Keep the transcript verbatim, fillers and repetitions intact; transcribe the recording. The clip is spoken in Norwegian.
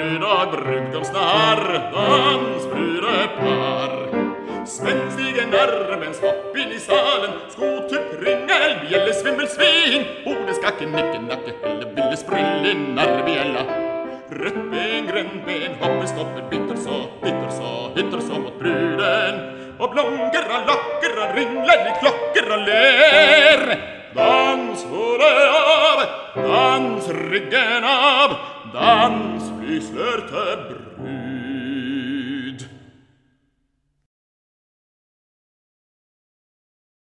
fredag brudgomsnarr, dans brudepar. Spenstige nærmens hopp inn i salen, skotupp, ringel, bjelle, svimmel, svin, hodeskakke, nikke, nakke, helle, bille, sprille, narrbjella. Rødt ben, grønt ben, hoppe, stoppe, bitter så, bitter så, hytter så mot bruden. Og blonker og lakker og ringler i klokker og ler. Dans hodet av, dans ryggen av, dans flyslør til brud.